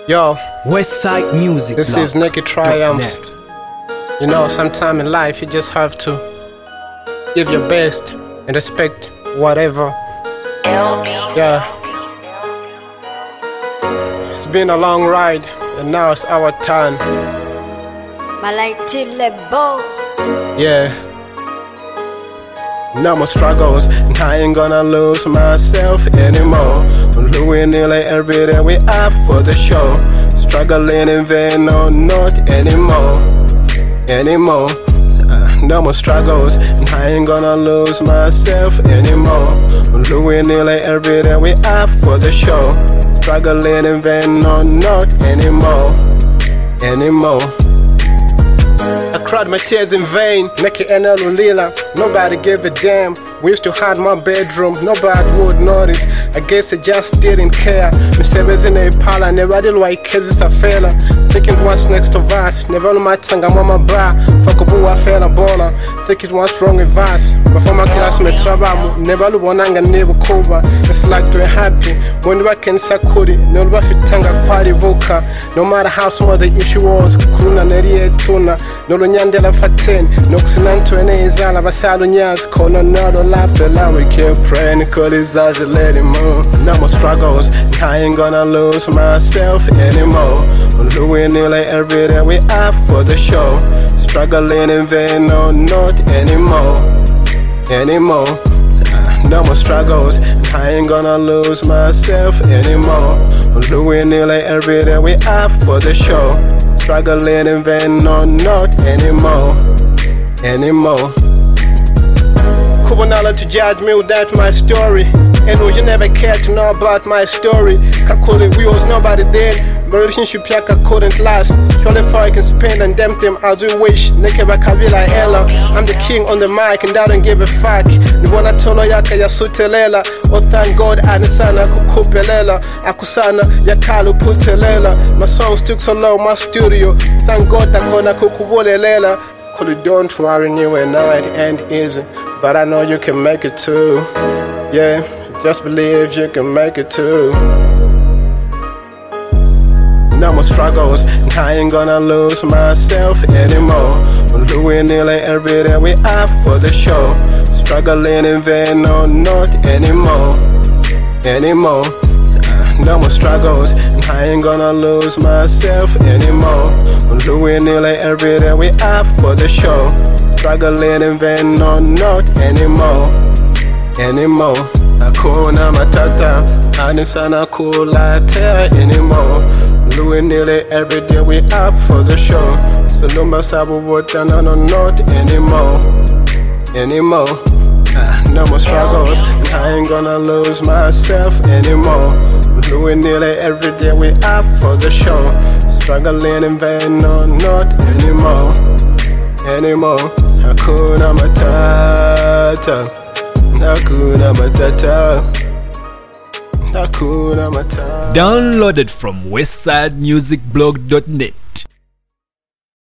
Yo, Westside Music. this is Nicky Triumphs. You know, sometime in life you just have to give your best and respect whatever. Yeah. It's been a long ride and now it's our turn. Yeah. No more struggles, and I ain't gonna lose myself anymore. Louis nearly every day we up for the show. Struggling in vain, no, not anymore. No more struggles, and I ain't gonna lose myself anymore. Louis nearly every day we up for the show. Struggling in vain, no, not anymore. I cried my tears in vain, Nicky and Lulila. Nobody gave a damn. We used to hide my bedroom, nobody would notice. I guess I just didn't care. Misebes in a pala, never did like cases a fella. Thinking what's next to us, never on my tongue, I'm on my bra. Fuck a boo, I fell a baller. Thinking what's wrong with us. Before my class, me travel, never look one anger, never cover. It's like to happy when you can sakuri, no tanga party voka. No matter how small the issue was, Kuna Neria Tuna, no Nyandela Faten, Noxinanto and Ezala Vasalo Nyas, Kona Nado Lapela, we keep praying, call his eyes, let him move. No more struggles, I ain't gonna lose myself anymore. Louis nearly every day we up for the show. Struggling in vain, no, not anymore. No more struggles, I ain't gonna lose myself anymore. Louis nearly every day we up for the show. Struggling in vain, no, not anymore. Kubonala to judge me without my story. And you never cared to know about my story. Kakuli, we was nobody then. My relationship yaka couldn't last. Surely if I can spend and damn them as we wish. Nekeba Kabila Ella. I'm the king on the mic and I don't give a fuck. Niwana tolo yaka yasutelela. Oh thank God anisana kukupelela. Akusana yakalu putelela. My songs took so long, my studio. Thank God takona kukubolelela. Kuli, don't worry, new and night ain't easy. But I know you can make it too. Yeah, just believe you can make it too. No more struggles, and I ain't gonna lose myself anymore. Louis nearly every day we up for the show. Struggling in vain, no, not anymore. No more struggles, and I ain't gonna lose myself anymore. Louis nearly every day we up for the show. Struggling in vain, no, not anymore. Hakuna matata, anisana kulata anymore. Louis nearly every day we up for the show. So lumba sabu water, no, not anymore. No more struggles, I ain't gonna lose myself anymore. Louis nearly every day we up for the show. Struggling in vain, no, not anymore. Hakuna matata, hakuna matata. Downloaded from westsidemusicblog.net.